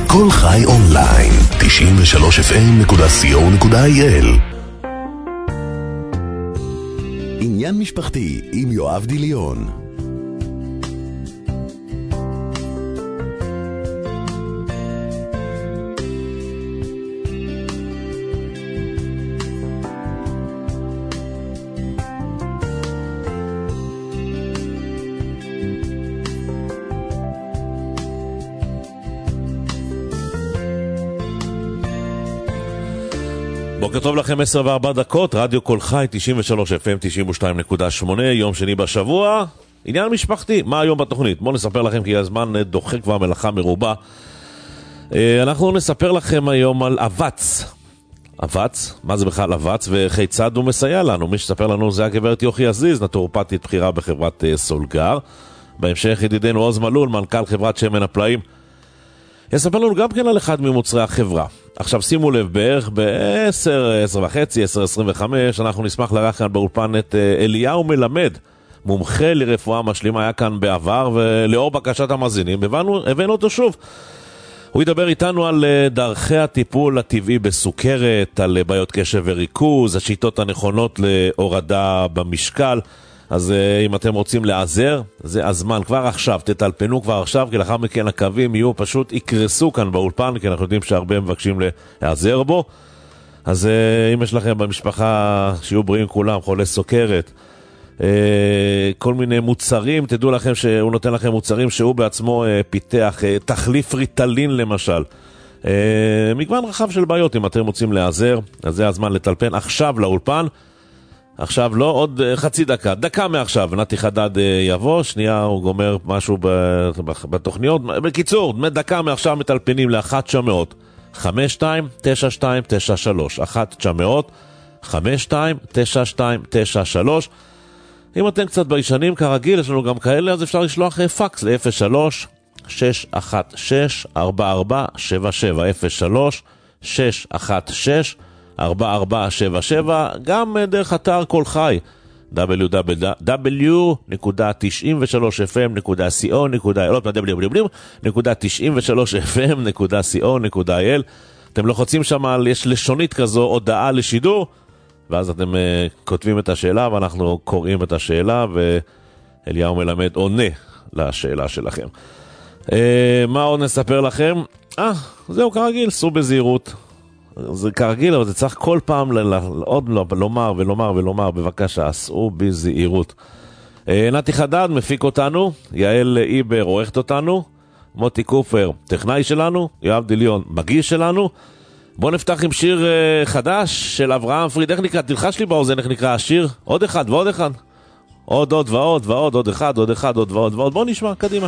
כל חי אונליין, 93fm.co.il. עניין משפחתי עם יואב דיליון. בוקר טוב לכם, 10:04, רדיו כל חי, 93 FM, 92.8, יום שני בשבוע, עניין משפחתי. מה היום בתוכנית? בואו נספר לכם, כי הזמן דוחק והמלאכה מרובה. אנחנו נספר לכם היום על אבץ. אבץ? מה זה בכלל אבץ וכיצד הוא מסייע לנו? מי שספר לנו זה הגברת יוכי עזיז, נטורופטית בחירה בחברת סולגר. בהמשך ידידנו עוז מלול, מנכ"ל חברת שמן הפלאים, יספר לנו גם כן על אחד ממוצרי החברה. עכשיו שימו לב, בערך ב-10, 10:30, 10:25, אנחנו נשמח לארח כאן באולפן את אליהו מלמד, מומחה לרפואה משלימה, היה כאן בעבר, ולאור בקשת המאזינים, הבאנו אותו שוב. הוא ידבר איתנו על דרכי הטיפול הטבעי בסוכרת, על בעיות קשב וריכוז, השיטות הנכונות להורדה במשקל. אז אם אתם רוצים לעזר, זה הזמן, כבר עכשיו, תטלפנו כבר עכשיו, כי לאחר מכן הקווים יהיו פשוט יקרסו כאן באולפן, כי אנחנו יודעים שהרבה מבקשים לעזר בו. אז אם יש לכם במשפחה שיהיו בריאים כולם, חולי סוכרת, כל מיני מוצרים, תדעו לכם שהוא נותן לכם מוצרים שהוא בעצמו פיתח, תחליף ריטלין למשל. מגוון רחב של בעיות, אם אתם רוצים לעזר, אז זה הזמן לטלפן עכשיו לאולפן. עכשיו לא, עוד חצי דקה, דקה מעכשיו, נתי חדד יבוא, שנייה הוא גומר משהו בתוכניות. בקיצור, דקה מעכשיו מטלפנים ל-1-900-52-9293, 1-900-52-9293. אם אתם קצת בישנים, כרגיל, יש לנו גם כאלה, אז אפשר לשלוח פקס ל-03-616-4477, 03-616-4477, גם דרך אתר כל חי, www.93fm.co.il. אתם לוחצים שם, יש לשונית כזו, הודעה לשידור, ואז אתם כותבים את השאלה, ואנחנו קוראים את השאלה, ואליהו מלמד עונה לשאלה שלכם. מה עוד נספר לכם? זהו כרגיל, סעו בזהירות. זה כרגיל, אבל זה צריך כל פעם עוד לומר ולומר ולומר, בבקשה, סעו בזהירות. נתי חדד מפיק אותנו, יעל איבר עורכת אותנו, מוטי קופר טכנאי שלנו, יואב דיליון מגיש שלנו. בואו נפתח עם שיר חדש של אברהם פריד. איך נקרא? תלחש לי באוזן איך נקרא השיר? עוד אחד ועוד אחד, עוד ועוד ועוד, עוד אחד עוד אחד עוד ועוד ועוד. בואו נשמע, קדימה.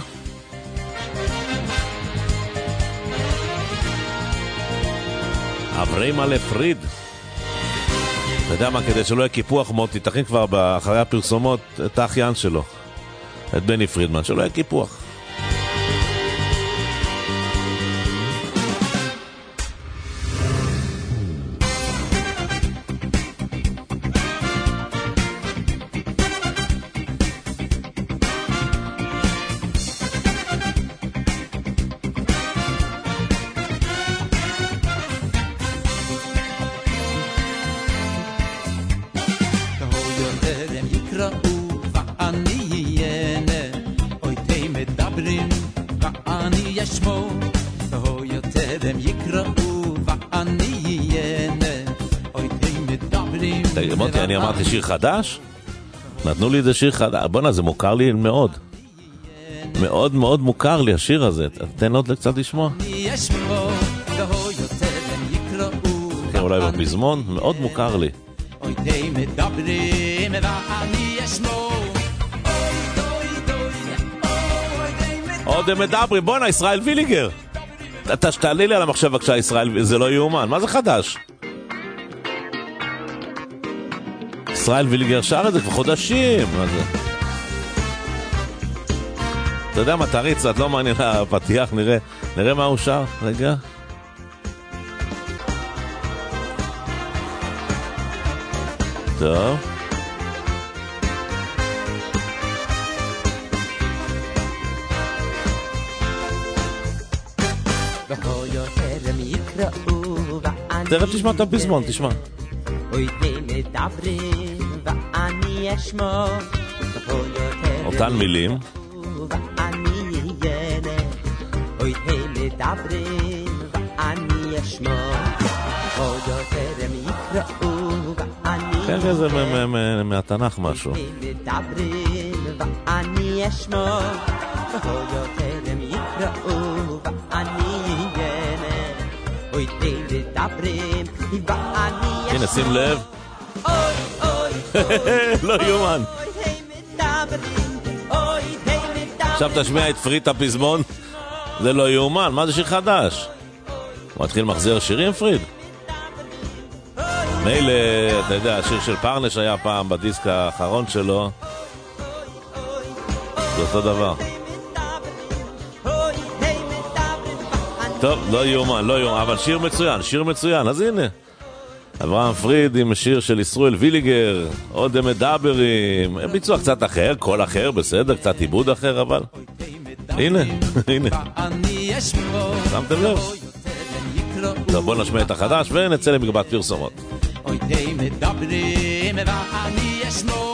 אברהם פריד. אתה יודע מה, כדי שלא יהיה קיפוח מוטי, תכין כבר אחרי הפרסומות את האחיין שלו, את בני פרידמן, שלא יהיה קיפוח. אני אמרתי שיר חדש? נתנו לי איזה שיר חדש. בוא'נה, זה מוכר לי מאוד. מאוד מאוד מוכר לי השיר הזה. תן עוד קצת לשמוע. כן, אולי בפזמון. מאוד מוכר לי. עוד מדברים. בוא'נה, ישראל ויליגר. תעלי לי על המחשב בבקשה, ישראל. זה לא יאומן. מה זה חדש? ישראל ויליגר שר את זה כבר חודשים. מה זה? אתה יודע מה, תריץ, את לא מעניין הפתיח, נראה מה הוא שר. רגע. טוב. תכף תשמע את הפזמון, תשמע. אותן מילים. כן, זה מהתנ"ך משהו. הנה, שים לב. לא יומן. עכשיו תשמיע את פריד הפזמון. זה לא יומן, מה זה שיר חדש? הוא מתחיל מחזר שירים, פריד? מילא, אתה יודע, השיר של פרנש היה פעם בדיסק האחרון שלו. זה אותו דבר. טוב, לא יומן, אבל שיר מצוין, אז הנה. אברהם פריד עם שיר של ישראל ויליגר, עוד הם מדברים, הם ביצוע קצת אחר, קול אחר, בסדר, קצת עיבוד אחר, אבל הנה. שמתם לב? טוב, בוא נשמע את החדש ונצא למקבט פרסומות. אוי די מדברים ואני אשמור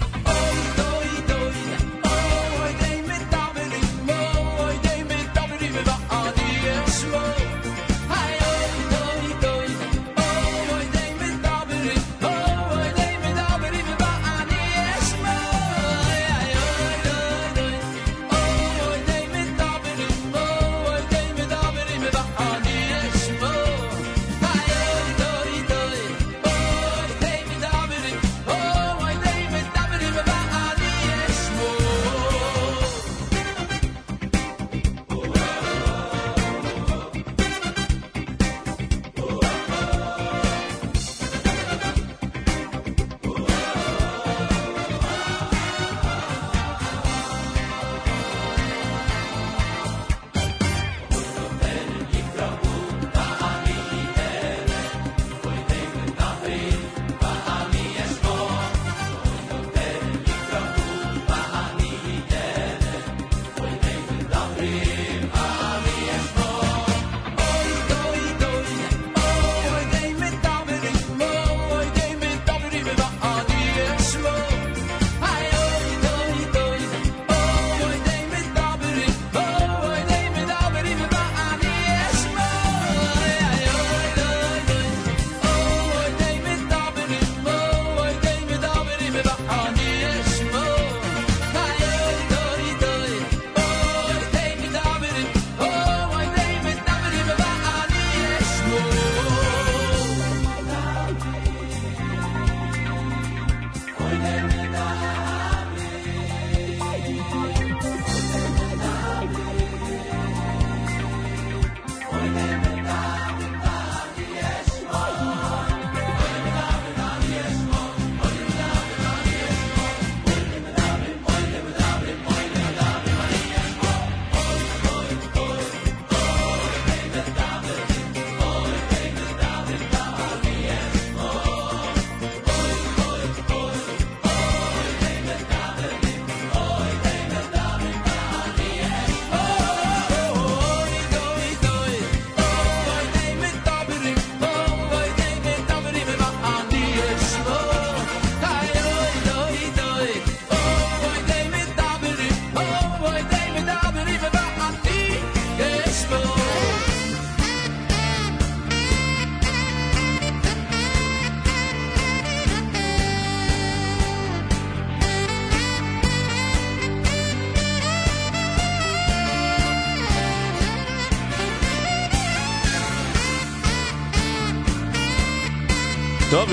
טוב,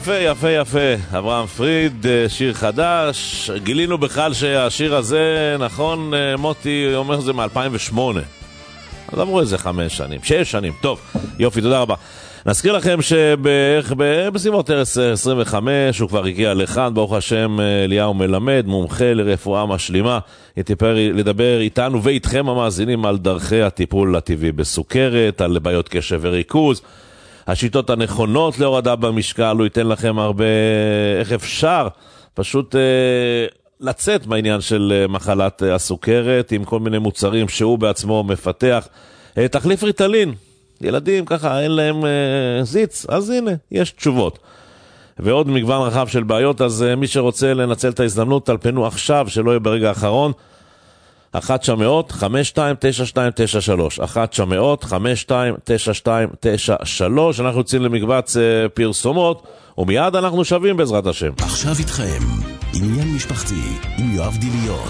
יפה. אברהם פריד, שיר חדש. גילינו בכלל שהשיר הזה, נכון, מוטי אומר זה מ-2008. אז אמרו איזה 5 שנים, 6 שנים. טוב, יופי, תודה רבה. נזכיר לכם שבערך בסביבות 25 הוא כבר הגיע לכאן, ברוך השם, אליהו מלמד, מומחה לרפואה משלימה, לדבר איתנו ואיתכם המאזינים על דרכי הטיפול הטבעי בסוכרת, על בעיות קשב וריכוז, השיטות הנכונות להורדה במשקל. הוא ייתן לכם הרבה איך אפשר פשוט לצאת מהעניין של מחלת הסוכרת עם כל מיני מוצרים שהוא בעצמו מפתח, תחליף ריטלין. ילדים ככה אין להם זיץ, אז הנה, יש תשובות. ועוד מגוון רחב של בעיות, אז מי שרוצה לנצל את ההזדמנות, תלפנו עכשיו, שלא יהיה ברגע האחרון. 1-900-529293 1-900-529293. אנחנו יוצאים למקבץ פרסומות, ומיד אנחנו שווים בעזרת השם. עכשיו איתכם, עניין משפחתי עם יואב דיליון.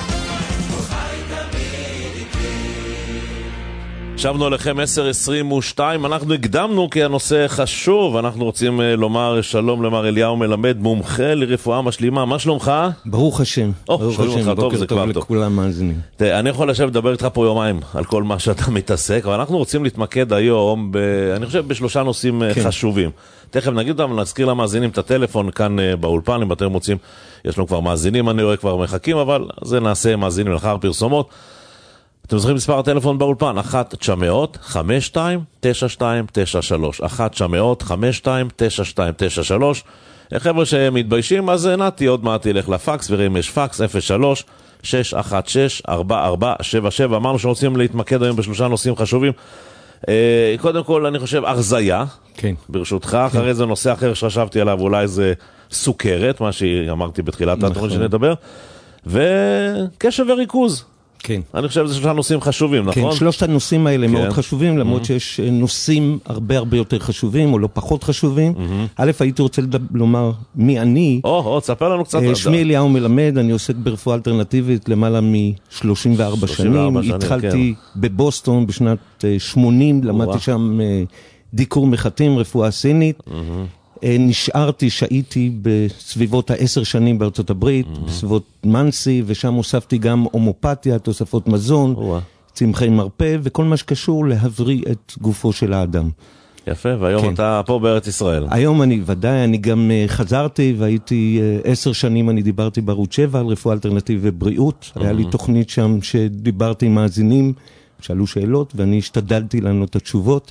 שבנו עליכם 10:22, אנחנו הקדמנו כי הנושא חשוב, אנחנו רוצים לומר שלום למר אליהו מלמד, מומחה לרפואה משלימה, מה שלומך? ברוך השם, ברוך השם, בוקר טוב לכולם מאזינים. אני יכול לשבת לדבר איתך פה יומיים על כל מה שאתה מתעסק, אבל אנחנו רוצים להתמקד היום, אני חושב בשלושה נושאים חשובים. תכף נגיד אותם, נזכיר למאזינים את הטלפון כאן באולפן, אם אתם רוצים, יש לנו כבר מאזינים, אני רואה כבר מחכים, אבל זה נעשה מאזינים לאחר פרסומות. אתם זוכרים מספר הטלפון באולפן? 1-900-529293 1-900-529293. חבר'ה שמתביישים, אז נעתי עוד מעט ילך לפקס, וראים יש פקס 03-616-4477. אמרנו שרוצים להתמקד היום בשלושה נושאים חשובים. קודם כל, אני חושב, הרזיה, כן. ברשותך, אחרי זה נושא אחר שחשבתי עליו, אולי זה סוכרת, מה שאמרתי בתחילת התוכנית שנדבר, וקשב וריכוז. כן. אני חושב שזה שלושה נושאים חשובים, נכון? כן, שלושת הנושאים האלה מאוד חשובים, למרות שיש נושאים הרבה יותר חשובים, או לא פחות חשובים. א', הייתי רוצה לומר מי אני. תספר לנו קצת. שמי אליהו מלמד, אני עוסק ברפואה אלטרנטיבית למעלה מ-34 שנים. התחלתי בבוסטון בשנת 80, למדתי שם דיקור מחטים, רפואה סינית. נשארתי, שהייתי בסביבות 10 שנים בארצות הברית, בסביבות מנסי, ושם הוספתי גם הומופתיה, תוספות מזון, צמחי מרפא, וכל מה שקשור להבריא את גופו של האדם. יפה, והיום אתה פה בארץ ישראל. היום אני גם חזרתי, והייתי 10 שנים, אני דיברתי בערוץ 7 על רפואה אלטרנטיבית ובריאות. היה לי תוכנית שם שדיברתי עם מאזינים, שאלו שאלות, ואני השתדלתי לענות את התשובות.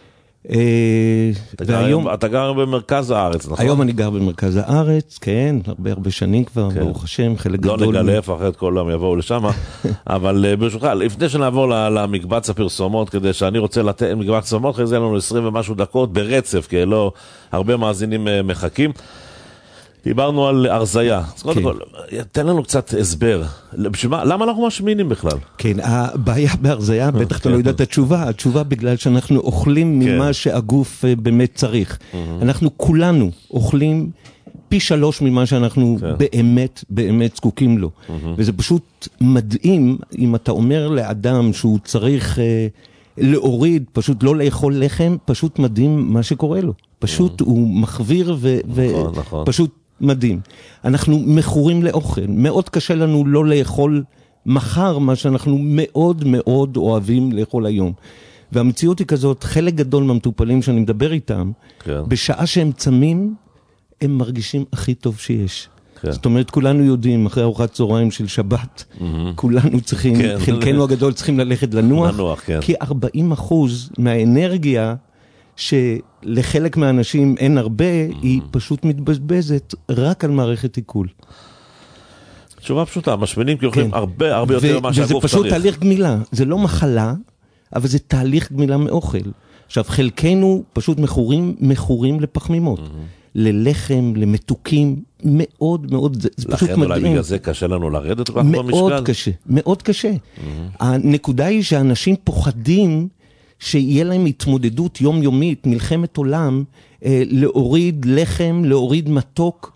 אתה גר במרכז הארץ, נכון? היום אני גר במרכז הארץ, כן, הרבה שנים כבר, ברוך השם, חלק גדול. לא נגלה, אחרת כולם יבואו לשם, אבל ברשותך, לפני שנעבור למקבץ הפרסומות, כדי שאני רוצה לתת מקבץ פרסומות, אחרי זה לנו 20 ומשהו דקות ברצף, כי לא הרבה מאזינים מחכים. דיברנו על הרזיה. אז קודם כל, תן לנו קצת הסבר. למה אנחנו משמינים בכלל? כן, הבעיה בהרזיה, בטח אתה לא יודע את התשובה. התשובה בגלל שאנחנו אוכלים ממה שהגוף באמת צריך. אנחנו כולנו אוכלים פי 3 ממה שאנחנו באמת זקוקים לו. וזה פשוט מדהים אם אתה אומר לאדם שהוא צריך להוריד, פשוט לא לאכול לחם, פשוט מדהים מה שקורה לו. פשוט הוא מחוויר ופשוט מדהים. אנחנו מכורים לאוכל. מאוד קשה לנו לא לאכול מחר מה שאנחנו מאוד מאוד אוהבים לאכול היום. והמציאות היא כזאת, חלק גדול מהמטופלים שאני מדבר איתם, בשעה שהם צמים, הם מרגישים הכי טוב שיש. זאת אומרת, כולנו יודעים, אחרי ארוחת צהריים של שבת, כולנו צריכים, חלקנו הגדול צריכים ללכת לנוח, כי 40% מהאנרגיה שלחלק מהאנשים אין הרבה, היא פשוט מתבזבזת רק על מערכת עיכול. תשובה פשוטה, משמינים כי אוכלים הרבה יותר מה שהגוף צריך. וזה פשוט תהליך גמילה, זה לא מחלה, אבל זה תהליך גמילה מאוכל. עכשיו, חלקנו פשוט מכורים לפחמימות, ללחם, למתוקים, מאוד מאוד, זה פשוט מדהים. לכן אולי בגלל זה קשה לנו לרדת כל כך במשקל? מאוד קשה, מאוד קשה. הנקודה היא שאנשים פוחדים שיהיה להם התמודדות יומיומית, מלחמת עולם, להוריד לחם, להוריד מתוק,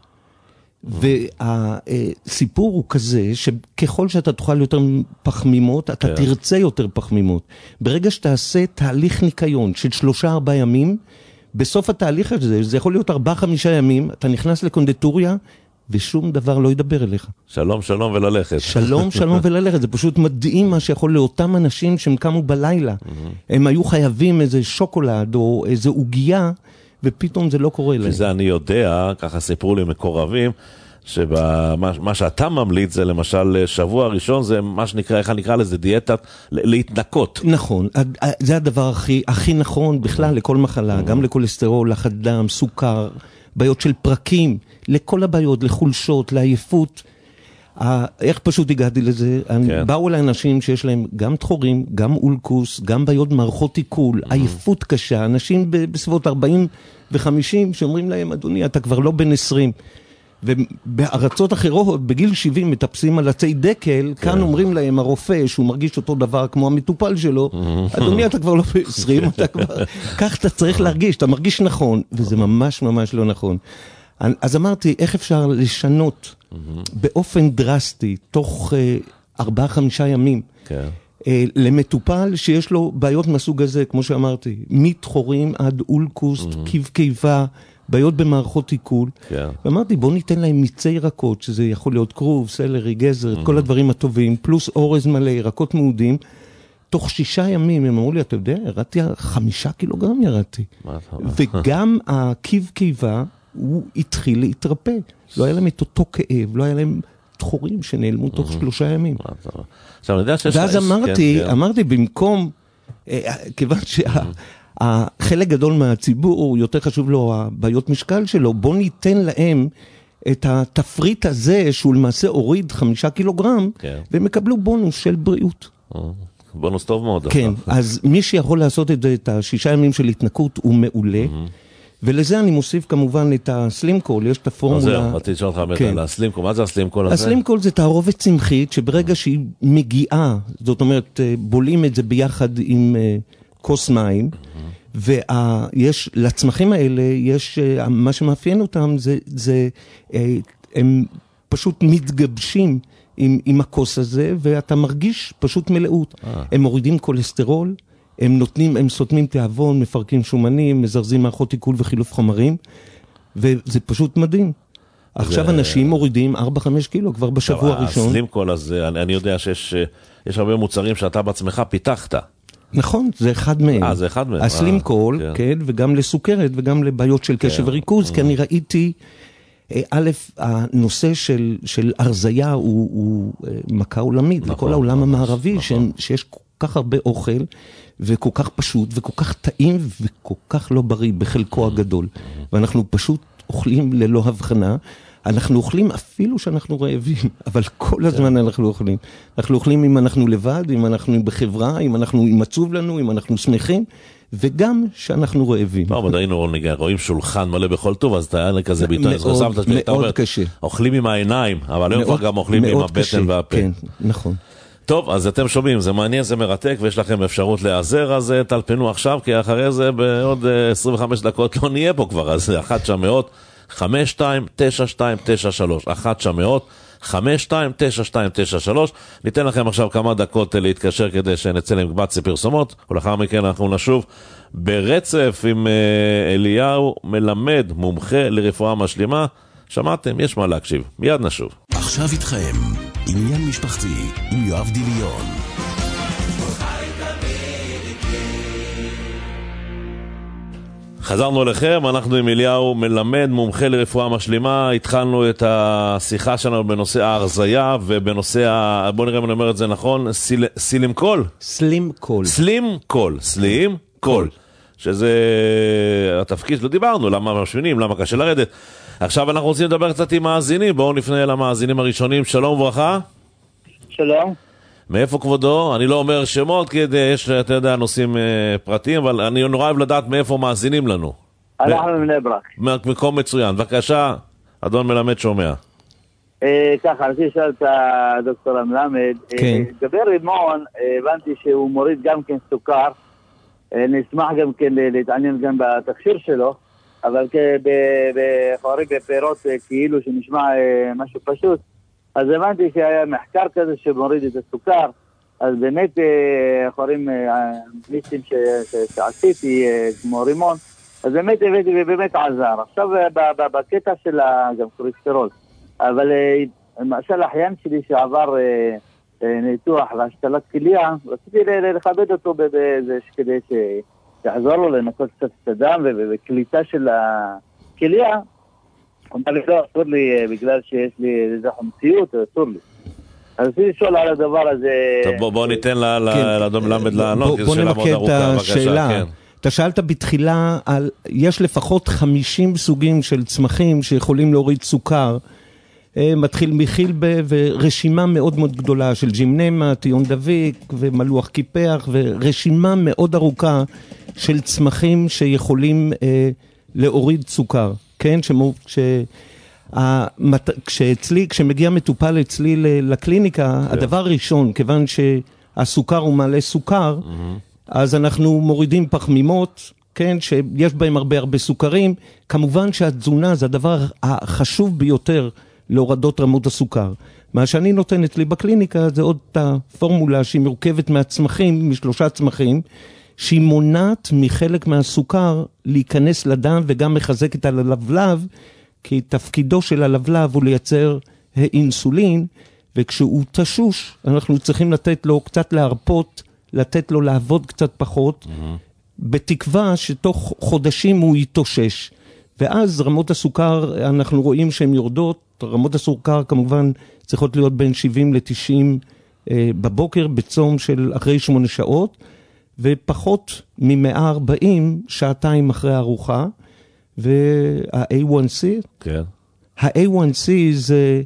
והסיפור הוא כזה שככל שאתה תאכל יותר פחמימות, אתה תרצה יותר פחמימות. ברגע שתעשה תהליך ניקיון של 3-4 ימים, בסוף התהליך הזה, זה יכול להיות 4-5 ימים, אתה נכנס לקונדטוריה, ושום דבר לא ידבר אליך. שלום, שלום וללכת. שלום, שלום וללכת. זה פשוט מדהים מה שיכול לאותם אנשים שהם קמו בלילה. הם היו חייבים איזה שוקולד או איזה עוגיה, ופתאום זה לא קורה להם. שזה אני יודע, ככה סיפרו לי מקורבים, שמה שאתה ממליץ זה למשל שבוע ראשון, זה מה שנקרא, איך נקרא לזה, דיאטת להתנקות. נכון, זה הדבר הכי נכון בכלל לכל מחלה, גם לקולסטרול, לחץ דם, סוכר, בעיות של פרקים, לכל הבעיות, לחולשות, לעייפות. איך פשוט הגעתי לזה? באו לאנשים שיש להם גם תחורים, גם אולקוס, גם בעיות מערכות עיכול, עייפות קשה, אנשים בסביבות 40 ו-50 שאומרים להם, אדוני, אתה כבר לא בן 20. ובארצות אחרות, בגיל 70 מטפסים על עצי דקל, כאן אומרים להם הרופא שהוא מרגיש אותו דבר כמו המטופל שלו, אדוני, אתה כבר לא ב-20, כך אתה צריך להרגיש, אתה מרגיש נכון, וזה ממש ממש לא נכון. אז אמרתי, איך אפשר לשנות באופן דרסטי, תוך 4-5 ימים, למטופל שיש לו בעיות מסוג הזה, כמו שאמרתי, מתחורים עד אולקוס, קיבה, בעיות במערכות עיכול, ואמרתי, בוא ניתן להם מיצי ירקות, שזה יכול להיות כרוב, סלרי, גזר, את כל הדברים הטובים, פלוס אורז מלא, ירקות מעודים, תוך 6 ימים, הם אמרו לי, אתה יודע, ירדתי 5 קילוגרם ירדתי. וגם קיבה, הוא התחיל להתרפא. לא היה להם את אותו כאב, לא היה להם תחורים שנעלמו תוך 3 ימים. ואז אמרתי, במקום, כיוון שהחלק גדול מהציבור, יותר חשוב לו הבעיות משקל שלו, בוא ניתן להם את התפריט הזה, שהוא למעשה הוריד 5 קילוגרם, והם יקבלו בונוס של בריאות. בונוס טוב מאוד. כן, אז מי שיכול לעשות את זה, את 6 ימים של התנקות, הוא מעולה. ולזה אני מוסיף כמובן את הסלימקול, יש את הפורמולה... זהו, רציתי לשאול אותך באמת על הסלימקול, מה זה הסלימקול הזה? הסלימקול זה תערובת צמחית, שברגע שהיא מגיעה, זאת אומרת, בולים את זה ביחד עם כוס מים, ויש, לצמחים האלה, יש, מה שמאפיין אותם, הם פשוט מתגבשים עם הכוס הזה, ואתה מרגיש פשוט מלאות. הם מורידים כולסטרול, הם סותמים תיאבון, מפרקים שומנים, מזרזים מערכות עיכול וחילוף חומרים, וזה פשוט מדהים. עכשיו אנשים מורידים 4-5 קילו כבר בשבוע הראשון. הסלימקול הזה, אני יודע שיש הרבה מוצרים שאתה בעצמך פיתחת. נכון, זה אחד מהם. זה אחד מהם. הסלימקול, כן, וגם לסוכרת וגם לבעיות של קשב וריכוז, כי אני ראיתי, הנושא של הרזיה הוא מכה עולמית, לכל העולם המערבי, שיש כל כך הרבה אוכל, וכל כך פשוט, וכל כך טעים, וכל כך לא בריא בחלקו הגדול. ואנחנו פשוט אוכלים ללא הבחנה. אנחנו אוכלים אפילו שאנחנו רעבים, אבל כל הזמן אנחנו אוכלים. אנחנו אוכלים אם אנחנו לבד, אם אנחנו בחברה, אם עצוב לנו, אם אנחנו שמחים, וגם שאנחנו רעבים. לא, אבל היינו רואים שולחן מלא בכל טוב, אז אתה היה כזה ביטוי. מאוד קשה. אוכלים עם העיניים, אבל היום כבר גם אוכלים עם הבטן והפה. כן, נכון. טוב, אז אתם שומעים, זה מעניין, זה מרתק, ויש לכם אפשרות להיעזר, אז תלפנו עכשיו, כי אחרי זה בעוד 25 דקות לא נהיה פה כבר, אז 1-900-529293, 1-900-529293, ניתן לכם עכשיו כמה דקות להתקשר כדי שנצא למקבץ פרסומות, ולאחר מכן אנחנו נשוב ברצף עם אליהו מלמד, מומחה לרפואה משלימה. שמעתם? יש מה להקשיב. מיד נשוב. עכשיו איתכם, עניין משפחתי עם יואב דיליון. חזרנו אליכם, אנחנו עם אליהו מלמד, מומחה לרפואה משלימה. התחלנו את השיחה שלנו בנושא ההרזיה ובנושא, בוא נראה אם אני אומר את זה נכון, סלימקול? סלימקול. סלימקול. שזה התפקיד שלא דיברנו, למה משמינים, למה קשה לרדת. עכשיו אנחנו רוצים לדבר קצת עם מאזינים, בואו נפנה למאזינים הראשונים. שלום וברכה. שלום. מאיפה כבודו? אני לא אומר שמות, כי יש, אתה יודע, נושאים פרטיים, אבל אני נורא אוהב לדעת מאיפה מאזינים לנו. אנחנו מבני ברק. מקום מצוין. בבקשה, אדון מלמד שומע. ככה, רציתי לשאול את הדוקטור המלמד. כן. דבר רימון, הבנתי שהוא מוריד גם כן סוכר. נשמח גם כן להתעניין גם בתכשיר שלו, אבל בחורים בפירות כאילו שנשמע משהו פשוט. אז הבנתי שהיה מחקר כזה שמוריד את הסוכר, אז באמת חורים מיסטים שעשיתי כמו רימון, אז באמת הבאתי ובאמת עזר. עכשיו בקטע של גם כולסטרול, אבל למשל האחיין שלי שעבר ניתוח והשתלת כליה, רציתי לכבד אותו בזה כדי שיעזור לו לנקות קצת את הדם ובקליטה של הכליה. הוא אמר לי, לא, אסור לי בגלל שיש לי איזה חומציות, אסור לי. אז רציתי לשאול על הדבר הזה. טוב, בוא ניתן לאדון מלמד לענות. בוא נמקד את השאלה. אתה שאלת בתחילה על, יש לפחות 50 סוגים של צמחים שיכולים להוריד סוכר, מתחיל מחילבה ורשימה מאוד מאוד גדולה של ג'ימנמה, טיון דביק ומלוח קיפח ורשימה מאוד ארוכה של צמחים שיכולים להוריד סוכר, כן? כשמגיע מטופל אצלי לקליניקה, הדבר הראשון, כיוון שהסוכר הוא מעלה סוכר, אז אנחנו מורידים פחמימות, כן, שיש בהם הרבה סוכרים. כמובן שהתזונה זה הדבר החשוב ביותר להורדות רמות הסוכר. מה שאני נותנת לי בקליניקה זה עוד את הפורמולה שהיא מורכבת מהצמחים, משלושה צמחים, שהיא מונעת מחלק מהסוכר להיכנס לדם וגם מחזקת על הלבלב, כי תפקידו של הלבלב הוא לייצר אינסולין, וכשהוא תשוש אנחנו צריכים לתת לו קצת להרפות, לתת לו לעבוד קצת פחות, בתקווה שתוך חודשים הוא יתושש. ואז רמות הסוכר, אנחנו רואים שהן יורדות, רמות הסוכר כמובן צריכות להיות בין 70 ל-90 בבוקר, בצום של אחרי 8 שעות, ופחות מ-140 שעתיים אחרי הארוחה, וה-A1C, כן. ה-A1C זה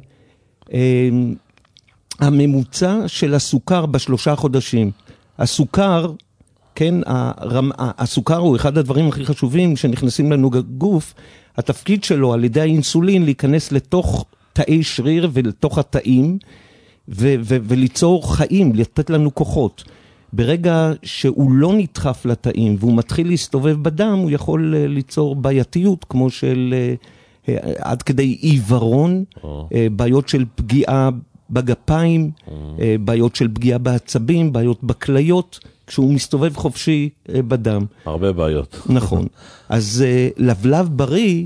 הממוצע של הסוכר ב3 חודשים. הסוכר, כן, הסוכר הוא אחד הדברים הכי חשובים שנכנסים לנו גוף, התפקיד שלו על ידי האינסולין להיכנס לתוך תאי שריר ולתוך התאים, וליצור חיים, לתת לנו כוחות. ברגע שהוא לא נדחף לתאים והוא מתחיל להסתובב בדם, הוא יכול ליצור בעייתיות כמו של עד כדי עיוורון, בעיות של פגיעה בגפיים, בעיות של פגיעה בעצבים, בעיות בכליות, כשהוא מסתובב חופשי בדם. הרבה בעיות. נכון. אז לבלב בריא,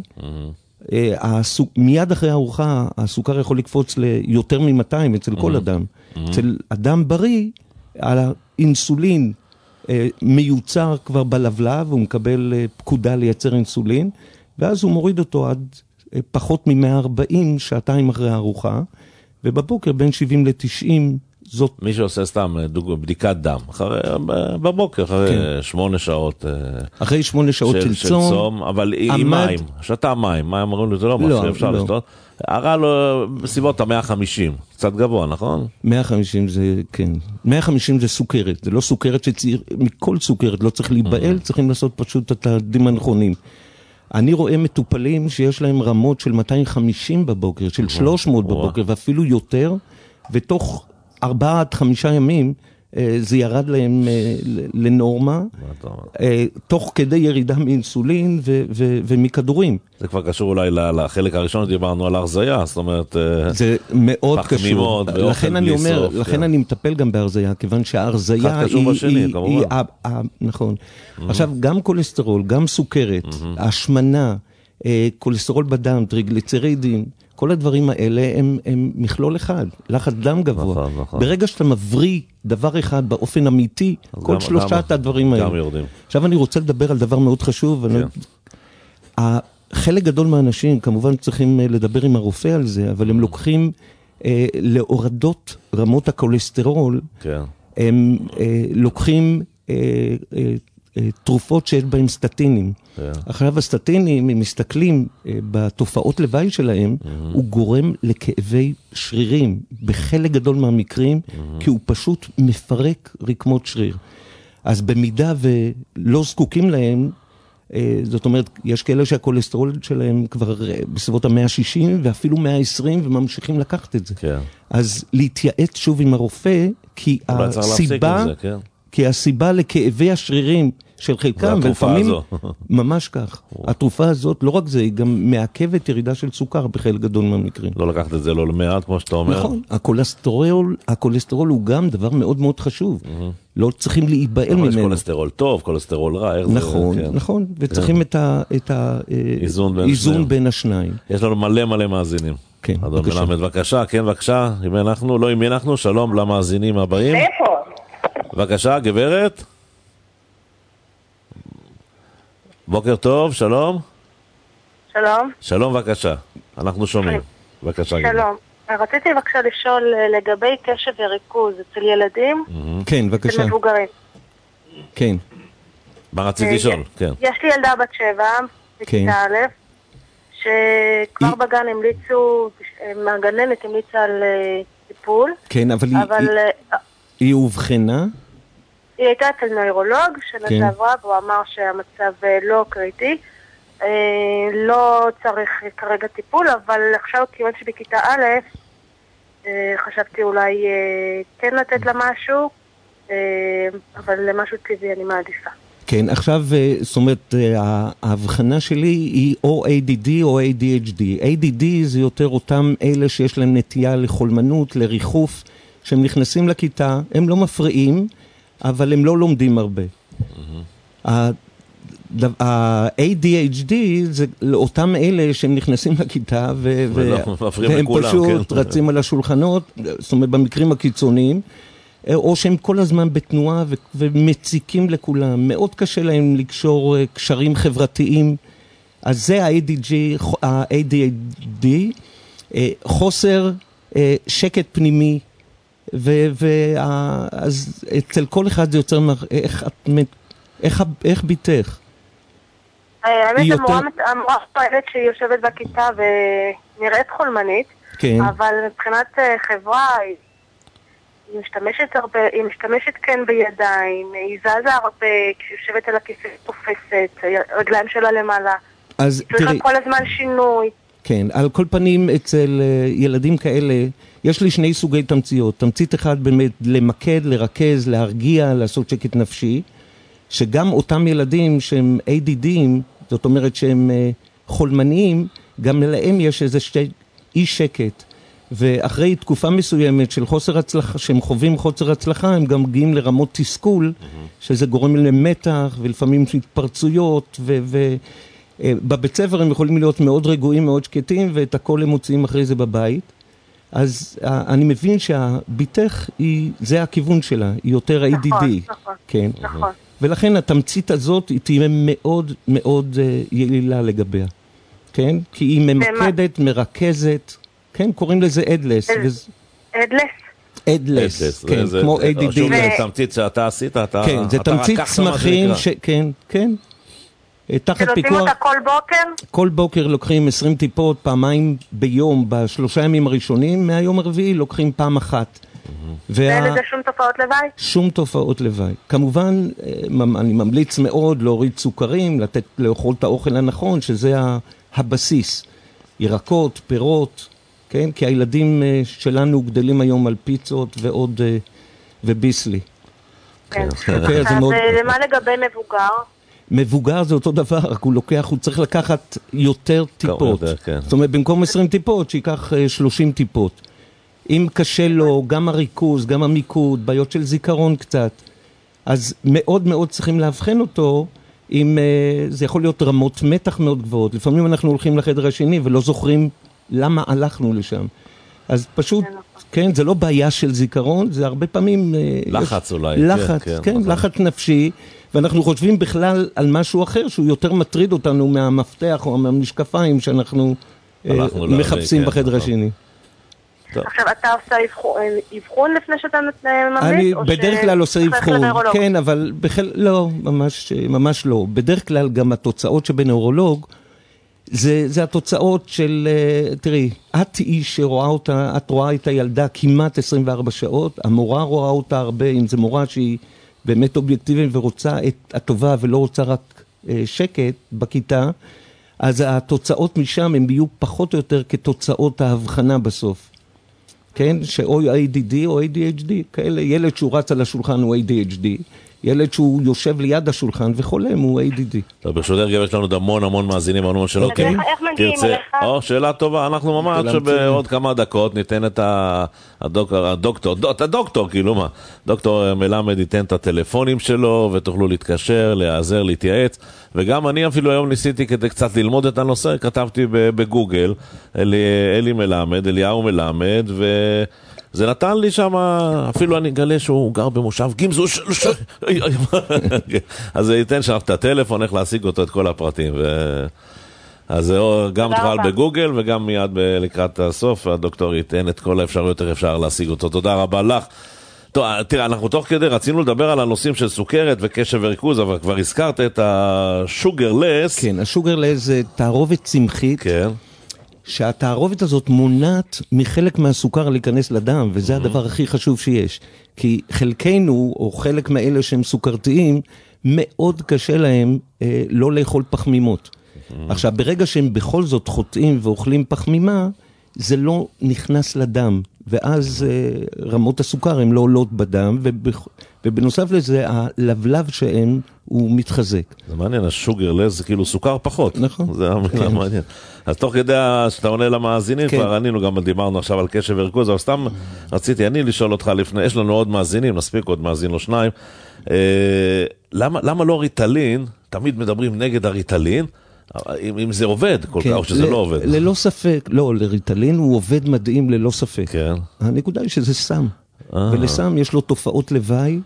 מיד אחרי הארוחה, הסוכר יכול לקפוץ ליותר מ-200 אצל כל אדם. אצל אדם בריא, האינסולין מיוצר כבר בלבלב, הוא מקבל פקודה לייצר אינסולין, ואז הוא מוריד אותו עד פחות מ-140 שעתיים אחרי הארוחה, ובבוקר בין 70 ל-90 זאת... מי שעושה סתם בדיקת דם, בבוקר, אחרי 8 שעות... אחרי 8 שעות של צום. אבל עם מים, שתה מים, מים אמרו לי, זה לא משהו שאפשר לשתות. הראה לו בסביבות ה-150, קצת גבוה, נכון? 150 זה, כן. 150 זה סוכרת, זה לא סוכרת שצריך, מכל סוכרת לא צריך להיבעל, צריכים לעשות פשוט את הצעדים הנכונים. אני רואה מטופלים שיש להם רמות של 250 בבוקר, של 300 בבוקר, ואפילו יותר, ותוך 4 עד 5 ימים, זה ירד להם לנורמה, תוך כדי ירידה מאינסולין ומכדורים. זה כבר קשור אולי לחלק הראשון, דיברנו על הרזיה, זאת אומרת... זה מאוד קשור. לכן אני אומר, לכן אני מטפל גם בהרזיה, כיוון שההרזיה היא... נכון. עכשיו, גם כולסטרול, גם סוכרת, השמנה, כולסטרול בדם, טריגליצרידים, כל הדברים האלה הם מכלול אחד, לחץ דם גבוה. ברגע שאתה מבריא דבר אחד באופן אמיתי, כל שלושת הדברים האלה. גם יורדים. עכשיו אני רוצה לדבר על דבר מאוד חשוב. חלק גדול מהאנשים כמובן צריכים לדבר עם הרופא על זה, אבל הם לוקחים להורדות רמות הכולסטרול, הם לוקחים תרופות שיש בהם סטטינים. עכשיו הסטטינים, אם מסתכלים בתופעות לוואי שלהם, הוא גורם לכאבי שרירים, בחלק גדול מהמקרים, כי הוא פשוט מפרק רקמות שריר. אז במידה ולא זקוקים להם, זאת אומרת, יש כאלה שהכולסטרול שלהם כבר בסביבות ה-160 ואפילו 120 וממשיכים לקחת את זה. אז להתייעץ שוב עם הרופא, כי הסיבה לכאבי השרירים של חלקם, ולפעמים ממש כך. התרופה הזאת, לא רק זה, היא גם מעכבת ירידה של סוכר בחלק גדול מהמקרים. לא לקחת את זה לא למעט, כמו שאתה אומר. נכון, הכולסטרול הוא גם דבר מאוד מאוד חשוב. לא צריכים להיבעל ממנו. יש כולסטרול טוב, כולסטרול רע. נכון, נכון, וצריכים את האיזון בין השניים. יש לנו מלא מאזינים. כן, אדון מלמד, בבקשה, כן, בבקשה, אם אנחנו, לא אם אנחנו, שלום למאזינים הבאים. איפה? בבקשה, גברת. בוקר טוב, שלום. שלום. שלום, בבקשה. אנחנו שומעים. בבקשה, גברת. שלום. רציתי בבקשה לשאול לגבי קשב וריכוז אצל ילדים. כן, בבקשה. אצל מבוגרים. כן. מה רציתי לשאול? כן. יש לי ילדה בת 7, בכיתה א', שכבר בגן המליצו, הגננת המליצה על טיפול. כן, אבל היא הובחנה? היא הייתה אצל נוירולוג שנה שעברה, והוא אמר שהמצב לא קריטי. לא צריך כרגע טיפול, אבל עכשיו כיוון שבכיתה א', חשבתי אולי כן לתת לה משהו, אבל למשהו טבעי אני מעדיפה. כן, עכשיו, זאת אומרת, ההבחנה שלי היא או ADD או ADHD. ADD זה יותר אותם אלה שיש להם נטייה לחולמנות, לריחוף, שהם נכנסים לכיתה, הם לא מפריעים, אבל הם לא לומדים הרבה. ה-ADHD זה אותם אלה שהם נכנסים לכיתה והם פשוט רצים על השולחנות, זאת אומרת במקרים הקיצוניים, או שהם כל הזמן בתנועה ומציקים לכולם, מאוד קשה להם לקשור קשרים חברתיים, אז זה ה-ADD, חוסר שקט פנימי, אז אצל כל אחד זה יוצר, איך ביתך? האמת המורה פועלת שהיא יושבת בכיתה ונראית חולמנית, אבל מבחינת חברה היא משתמשת כן בידיים, היא זזה הרבה, כשהיא יושבת על הכיסא תופסת, הרגליים שלה למעלה, היא צריכה כל הזמן שינוי. כן, על כל פנים אצל ילדים כאלה, יש לי שני סוגי תמציות. תמצית אחד באמת למקד, לרכז, להרגיע, לעשות שקט נפשי, שגם אותם ילדים שהם ADDים, זאת אומרת שהם חולמניים, גם להם יש איזה אי שקט. ואחרי תקופה מסוימת של חוסר הצלחה, שהם חווים חוסר הצלחה, הם גם מגיעים לרמות תסכול, שזה גורם להם מתח, ולפעמים התפרצויות, ובבית ספר הם יכולים להיות מאוד רגועים, מאוד שקטים, ואת הכל הם מוצאים אחרי זה בבית. אז אני מבין שהביתך, זה הכיוון שלה, היא יותר ADD. נכון, כן. נכון. ולכן התמצית הזאת היא תהיה מאוד מאוד יעילה לגביה. כן? כי היא ממקדת, מרכזת, כן? קוראים לזה אדלס. אדלס, כן, כמו ADD. שוב, תמצית שאתה עשית, כן, זה תמצית צמחים, כן, כן. תחת פיקוח. שנותנים אותה כל בוקר? כל בוקר לוקחים 20 טיפות, פעמיים ביום, בשלושה ימים הראשונים, מהיום הרביעי לוקחים פעם אחת. ואין לזה שום תופעות לוואי? שום תופעות לוואי. כמובן, אני ממליץ מאוד להוריד סוכרים, לאכול את האוכל הנכון, שזה הבסיס. ירקות, פירות, כן? כי הילדים שלנו גדלים היום על פיצות ועוד, וביסלי. כן. אז למה לגבי מבוגר? מבוגר זה אותו דבר, רק הוא צריך לקחת יותר טיפות. זאת אומרת, במקום 20 טיפות, שיקח 30 טיפות. אם קשה לו, גם הריכוז, גם המיקוד, בעיות של זיכרון קצת, אז מאוד מאוד צריכים להבחן אותו, אם זה יכול להיות רמות מתח מאוד גבוהות. לפעמים אנחנו הולכים לחדר השני ולא זוכרים למה הלכנו לשם. אז פשוט, כן, זה לא בעיה של זיכרון, זה הרבה פעמים... לחץ אולי. לחץ, כן, לחץ נפשי, ואנחנו חושבים בכלל על משהו אחר, שהוא יותר מטריד אותנו מהמפתח או מהמשקפיים שאנחנו מחפשים בחדר השני. עכשיו, אתה עושה אבחון לפני שאתה ממליץ? אני בדרך כלל עושה אבחון, כן, אבל לא, ממש לא. בדרך כלל גם התוצאות שבנוירולוג, זה התוצאות של, תראי, את איש שרואה אותה, את רואה את הילדה כמעט 24 שעות, המורה רואה אותה הרבה, אם זה מורה שהיא באמת אובייקטיבית ורוצה את הטובה ולא רוצה רק שקט בכיתה, אז התוצאות משם הם יהיו פחות או יותר כתוצאות ההבחנה בסוף. כן? שאו ADD או ADHD, כאלה, ילד שהוא רץ על השולחן הוא ADHD, ילד שהוא יושב ליד השולחן וחולם הוא ADD. טוב, ברשותך יש לנו המון מאזינים, המון שלא. איך מגיעים אליך? שאלה טובה, אנחנו ממש בעוד כמה דקות ניתן את הדוקטור, כאילו מה, דוקטור מלמד ייתן את הטלפונים שלו ותוכלו להתקשר, להיעזר, להתייעץ, וגם אני אפילו היום ניסיתי כדי קצת ללמוד את הנושא, כתבתי בגוגל, אליהו מלמד, זה נתן לי שם, אפילו אני אגלה שהוא גר במושב גמזו, אז זה ייתן שם את הטלפון, איך להשיג אותו, את כל הפרטים. אז גם תוכל בגוגל, וגם מיד לקראת הסוף, הדוקטור ייתן את כל האפשרויות, איך אפשר להשיג אותו. תודה רבה לך. טוב, תראה, אנחנו תוך כדי רצינו לדבר על הנושאים של סוכרת וקשב וריכוז, אבל כבר הזכרת את השוגרלס. כן, השוגרלס זה תערובת צמחית. כן. שהתערובת הזאת מונעת מחלק מהסוכר להיכנס לדם, וזה הדבר הכי חשוב שיש. כי חלקנו, או חלק מאלה שהם סוכרתיים, מאוד קשה להם לא לאכול פחמימות. עכשיו, ברגע שהם בכל זאת חוטאים ואוכלים פחמימה, זה לא נכנס לדם, ואז רמות הסוכר הן לא עולות בדם, ובנוסף לזה, הלבלב שהם הוא מתחזק. זה מעניין, השוגרלס זה כאילו סוכר פחות. נכון. זה המילה מעניין. אז תוך כדי שאתה עונה למאזינים, כבר ענינו גם, דיברנו עכשיו על קשב וריכוז, אבל סתם רציתי אני לשאול אותך לפני, יש לנו עוד מאזינים, נספיק עוד מאזין או שניים, למה לא ריטלין, תמיד מדברים נגד הריטלין, אם זה עובד כל כך, או שזה לא עובד? ללא ספק, לא, לריטלין הוא עובד מדהים ללא ספק. כן. הנקודה היא שזה סם, ולסם יש לו תופעות לוואי,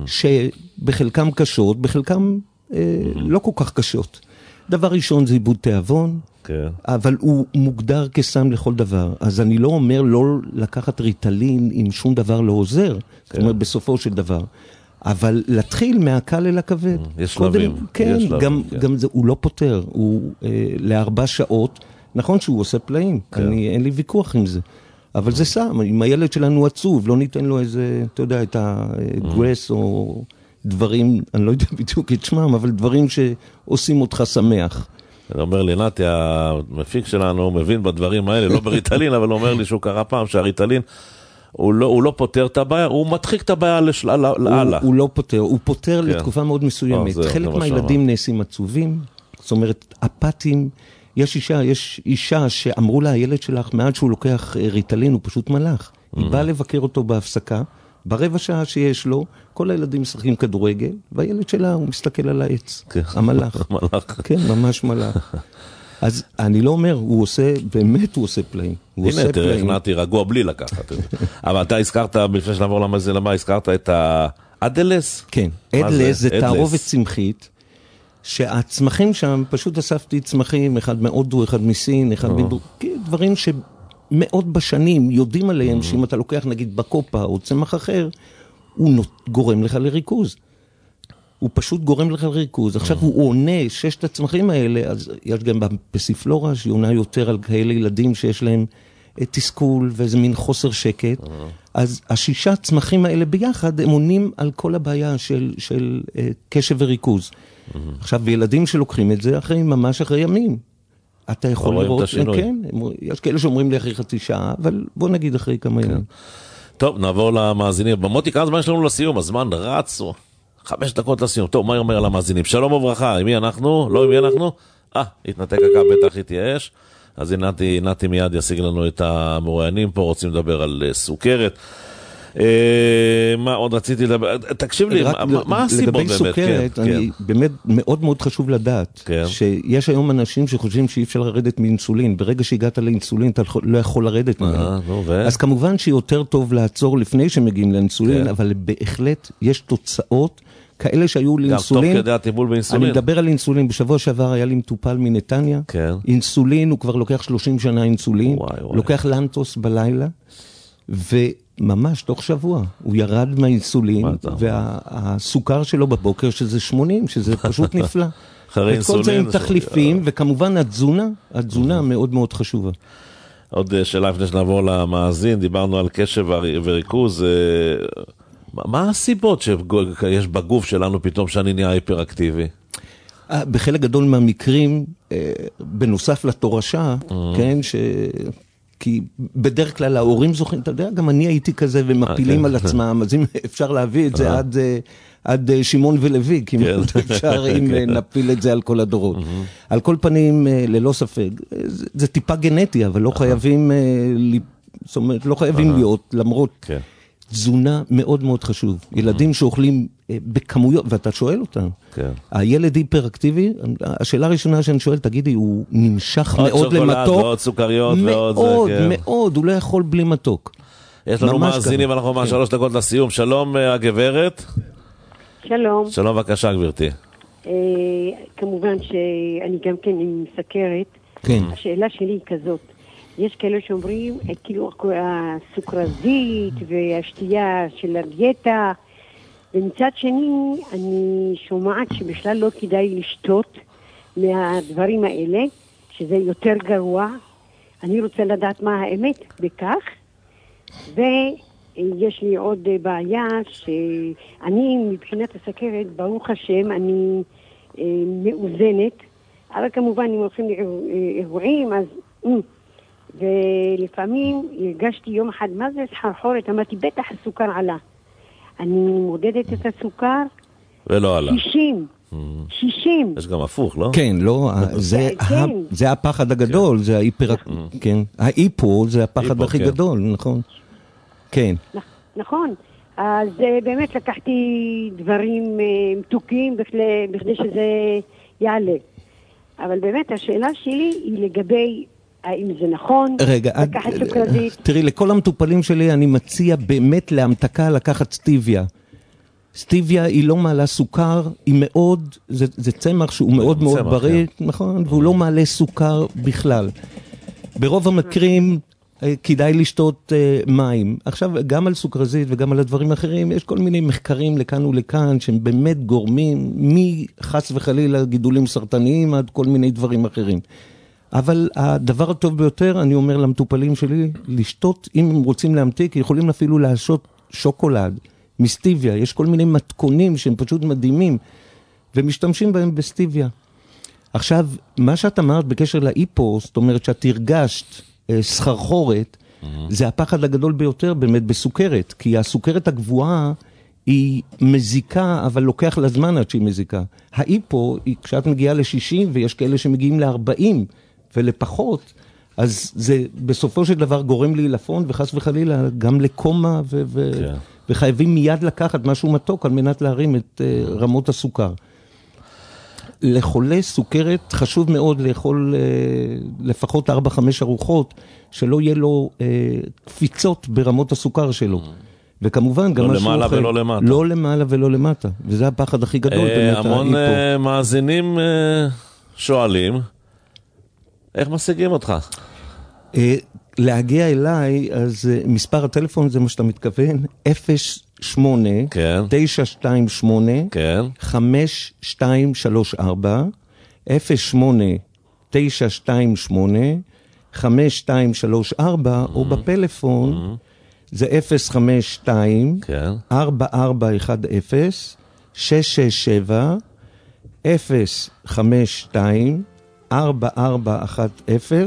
שבחלקם קשות, בחלקם לא כל כך קשות. דבר ראשון זה עיבוד תיאבון, אבל הוא מוגדר כסם לכל דבר. אז אני לא אומר לא לקחת ריטלין אם שום דבר לא עוזר, זאת אומרת בסופו של דבר. אבל להתחיל מהקל אל הכבד. יש שלבים. כן, גם זה, הוא לא פותר, הוא ל4 שעות, נכון שהוא עושה פלאים, אין לי ויכוח עם זה. אבל זה סם, אם הילד שלנו עצוב, לא ניתן לו איזה, אתה יודע, את הגרס או דברים, אני לא יודע בדיוק את שמם, אבל דברים שעושים אותך שמח. אני אומר לי, נתי, המפיק שלנו מבין בדברים האלה, לא בריטלין, אבל אומר לי שהוא קרא פעם שהריטלין, הוא לא פותר את הבעיה, הוא מדחיק את הבעיה להלאה. הוא לא פותר, הוא פותר לתקופה מאוד מסוימת. חלק מהילדים נעשים עצובים, זאת אומרת, אפתיים, יש אישה שאמרו לה, הילד שלך, מעד שהוא לוקח ריטלין, הוא פשוט מלאך. היא באה לבקר אותו בהפסקה, ברבע שעה שיש לו, כל הילדים משחקים כדורגל, והילד שלה הוא מסתכל על העץ. המלאך. כן, ממש מלאך. אז אני לא אומר, הוא עושה, באמת הוא עושה פלאים. הנה, תראה, הכנעתי רגוע בלי לקחת. אבל אתה הזכרת, לפני שנעבור למה, הזכרת את האדלס? כן, אדלס זה תערובת צמחית, שהצמחים שם, פשוט אספתי צמחים, אחד מהודו, אחד מסין, אחד דברים שמאות בשנים יודעים עליהם, שאם אתה לוקח נגיד בקופה או צמח אחר, הוא גורם לך לריכוז. הוא פשוט גורם לך לריכוז. עכשיו הוא עונה 6 הצמחים האלה, אז יש גם בפסיפלורה, שהיא עונה יותר על כאלה ילדים שיש להם תסכול ואיזה מין חוסר שקט. אז 6 הצמחים האלה ביחד, הם עונים על כל הבעיה של קשב וריכוז. עכשיו, ילדים שלוקחים את זה ממש אחרי ימים. אתה יכול לראות, כן, יש כאלה שאומרים לי אחרי חצי שעה, אבל בוא נגיד אחרי כמה ימים. טוב, נעבור למאזינים. במותי, כמה זמן יש לנו לסיום? הזמן רץ, 5 דקות לסיום. טוב, מה אומר על המאזינים? שלום וברכה, עם מי אנחנו? לא עם מי אנחנו? התנתק הקו, בטח התייאש. אז נתי מיד ישיג לנו את המרואיינים פה, רוצים לדבר על סוכרת. מה עוד רציתי לדבר? תקשיב לי, מה הסיבות באמת? לגבי סוכרת, אני באמת מאוד מאוד חשוב לדעת, שיש היום אנשים שחושבים שאי אפשר לרדת מאינסולין, ברגע שהגעת לאינסולין אתה לא יכול לרדת ממנו. אז כמובן שיותר טוב לעצור לפני שמגיעים לאינסולין, אבל בהחלט יש תוצאות כאלה שהיו לאינסולין. גם טוב כדי הטיפול באינסולין. אני מדבר על אינסולין, בשבוע שעבר היה לי מטופל מנתניה, אינסולין, הוא כבר לוקח 30 שנה אינסולין, לוקח לנטוס בלילה, ממש תוך שבוע, הוא ירד מהאינסולין, והסוכר שלו בבוקר, שזה 80, שזה פשוט נפלא. וכל זה עם תחליפים, וכמובן התזונה מאוד מאוד חשובה. עוד שאלה לפני שנעבור למאזין, דיברנו על קשב וריכוז, מה הסיבות שיש בגוף שלנו פתאום שאני נהיה היפראקטיבי? בחלק גדול מהמקרים, בנוסף לתורשה, כן, כי בדרך כלל ההורים זוכרים, אתה יודע, גם אני הייתי כזה ומפילים על עצמם, אז אם אפשר להביא את זה עד שמעון ולוי, כי אפשר אם נפיל את זה על כל הדורות. על כל פנים, ללא ספק, זה טיפה גנטי, אבל לא חייבים, זאת אומרת, לא חייבים להיות, למרות תזונה מאוד מאוד חשוב. ילדים שאוכלים בכמויות, ואתה שואל אותם, הילד היפראקטיבי, השאלה הראשונה שאני שואל, תגידי, הוא נמשך מאוד למתוק? ועוד סוכריות ועוד זה. מאוד, מאוד, הוא לא יכול בלי מתוק. יש לנו מאזינים, אנחנו ממש 3 דקות לסיום. שלום הגברת. שלום. שלום, בבקשה גברתי. כמובן שאני גם כן עם סכרת. השאלה שלי היא כזאת. יש כאלה שאומרים, כאילו הסוכרזית והשתייה של הדיאטה, ומצד שני אני שומעת שבכלל לא כדאי לשתות מהדברים האלה, שזה יותר גרוע. אני רוצה לדעת מה האמת בכך, ויש לי עוד בעיה שאני מבחינת הסכרת, ברוך השם, אני מאוזנת, אבל כמובן אם הולכים לאירועים, אז ולפעמים הרגשתי יום אחד, מה זה סחרחורת? אמרתי, בטח הסוכר עלה. אני מודדת את הסוכר, ולא עלה. 60. יש גם הפוך, לא? כן, לא, זה הפחד הגדול, זה ההיפו, זה הפחד הכי גדול, נכון? כן. נכון. אז באמת לקחתי דברים מתוקים בכדי שזה יעלה. אבל באמת השאלה שלי היא לגבי האם זה נכון, לקחת סוכרזית. תראי, לכל המטופלים שלי אני מציע באמת להמתקה לקחת סטיביה. סטיביה היא לא מעלה סוכר, היא מאוד, זה צמח שהוא מאוד מאוד בריא, נכון? והוא לא מעלה סוכר בכלל. ברוב המקרים כדאי לשתות מים. עכשיו, גם על סוכרזית וגם על הדברים האחרים, יש כל מיני מחקרים לכאן ולכאן, שהם באמת גורמים מחס וחלילה גידולים סרטניים עד כל מיני דברים אחרים. אבל הדבר הטוב ביותר, אני אומר למטופלים שלי, לשתות, אם הם רוצים להמתיק, יכולים אפילו לעשות שוקולד, מסטיביה. יש כל מיני מתכונים שהם פשוט מדהימים, ומשתמשים בהם בסטיביה. עכשיו, מה שאת אמרת בקשר לאיפו, זאת אומרת שאת הרגשת סחרחורת, זה הפחד הגדול ביותר באמת בסוכרת, כי הסוכרת הגבוהה היא מזיקה, אבל לוקח לה זמן עד שהיא מזיקה. האיפו, כשאת מגיעה ל-60, ויש כאלה שמגיעים ל-40 ולפחות, אז זה בסופו של דבר גורם להילפון, וחס וחלילה גם לקומה, וחייבים מיד לקחת משהו מתוק על מנת להרים את רמות הסוכר. לחולה סוכרת חשוב מאוד לאכול לפחות 4-5 ארוחות, שלא יהיה לו קפיצות ברמות הסוכר שלו. וכמובן גם לא למעלה ולא למטה. לא למעלה ולא למטה. וזה הפחד הכי גדול. המון מאזינים שואלים, איך משיגים אותך? להגיע אליי, אז מספר הטלפון זה מה שאתה מתכוון, 08 928 5234, 08 928 5234, או בפלאפון זה 052 4410 667 052 4410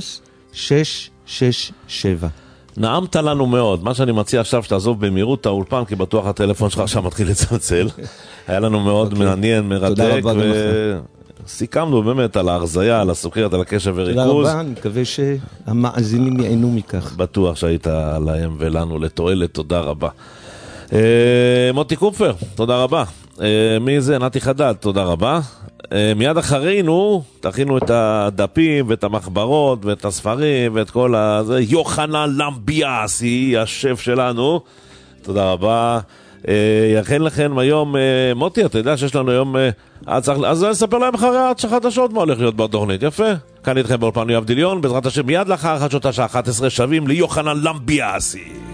667. נעמת לנו מאוד. מה שאני מציע עכשיו שתעזוב במהירות את האולפן, כי בטוח הטלפון שלך עכשיו מתחיל לצלצל. היה לנו מאוד מעניין, מרתק, וסיכמנו באמת על ההרזיה, על הסוכרת, על הקשב וריכוז. תודה רבה, אני מקווה שהמאזינים ייהנו מכך. בטוח שהיית להם ולנו לתועלת, תודה רבה. מוטי קופר, תודה רבה. מי זה? נתי חדד, תודה רבה. מיד אחרינו, תכינו את הדפים ואת המחברות ואת הספרים ואת כל הזה. יוחנן למביאסי, השף שלנו. תודה רבה. יכן לכם היום, מוטי, אתה יודע שיש לנו היום, אז נספר להם אחרי החדשות מה הולך להיות בתוכנית, יפה. כאן איתכם באולפן יואב דיליון, בעזרת השם מיד לאחר חדשות השעה 11 שווים ליוחנן למביאסי.